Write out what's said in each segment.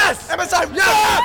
Yes! MSI, yeah!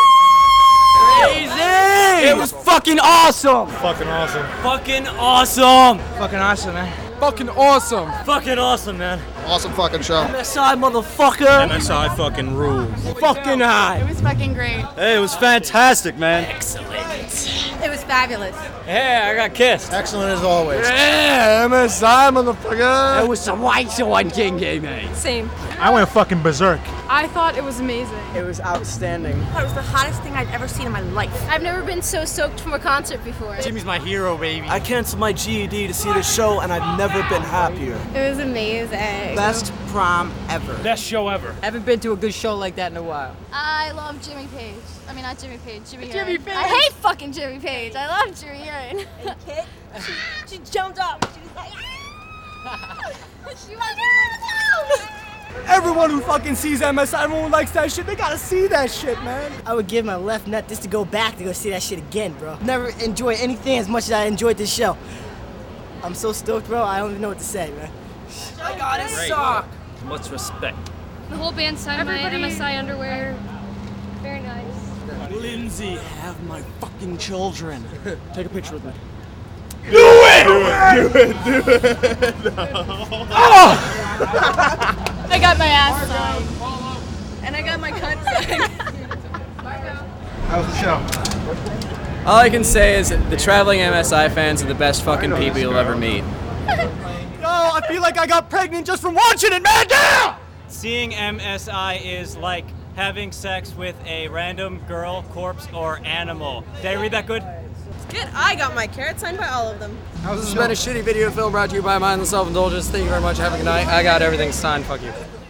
Crazy! It was fucking awesome! Fucking awesome. Fucking awesome! Fucking awesome, man. Fucking awesome. Fucking awesome, man. Awesome fucking show. MSI, motherfucker! MSI fucking rules. Fucking high! It was fucking great. Hey, it was fantastic, man. It was fabulous. Hey, I got kissed. Excellent as always. Yeah, MSI, motherfucker. It was some white on King Game, man. Same. I went fucking berserk. I thought it was amazing. It was outstanding. It was the hottest thing I've ever seen in my life. I've never been so soaked from a concert before. Jimmy's my hero, baby. I canceled my GED to see this show, and I've never been happier. It was amazing. Best prom ever. Best show ever. Haven't been to a good show like that in a while. I love Jimmy Page. I mean, not Jimmy Page, Jimmy Urine. Jimmy Page. I hate fucking Jimmy Page. I love Jimmy Urine. Kid, she jumped up. She was like, She was Everyone who fucking sees MSI, everyone who likes that shit, they gotta see that shit, man. I would give my left nut just to go back to go see that shit again, bro. Never enjoyed anything as much as I enjoyed this show. I'm so stoked, bro. I don't even know what to say, man. I got it sock. Much respect. The whole band signed my MSI underwear. Very nice. Lindsay, have my fucking children. Take a picture with me. I got my ass signed. And I got my cunt signed. How was the show? All I can say is the traveling MSI fans are the best fucking people you'll ever meet. Yo, I feel like I got pregnant just from watching it, man. Yeah! Seeing MSI is like having sex with a random girl, corpse, or animal. Did I read that good? Good. I got my carrot signed by all of them. This has been a shitty video film brought to you by Mindless Self-Indulgence. Thank you very much. Have a good night. I got everything signed. Fuck you.